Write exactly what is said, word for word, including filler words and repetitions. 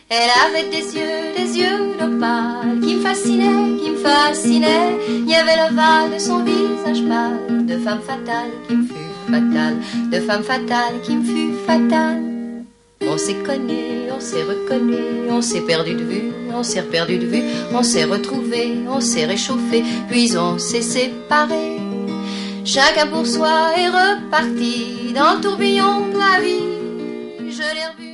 Elle avait des yeux, des yeux d'opale qui me fascinaient, qui me fascinaient. Il y avait l'ovale de son visage pâle, de femme fatale qui me fut fatale, de femme fatale qui me fut fatale. On s'est connu, on s'est reconnu, on s'est perdu de vue, on s'est perdu de vue, on s'est retrouvé, on s'est réchauffé, puis on s'est séparés. Chacun pour soi est reparti dans le tourbillon de la vie. Je l'ai revu.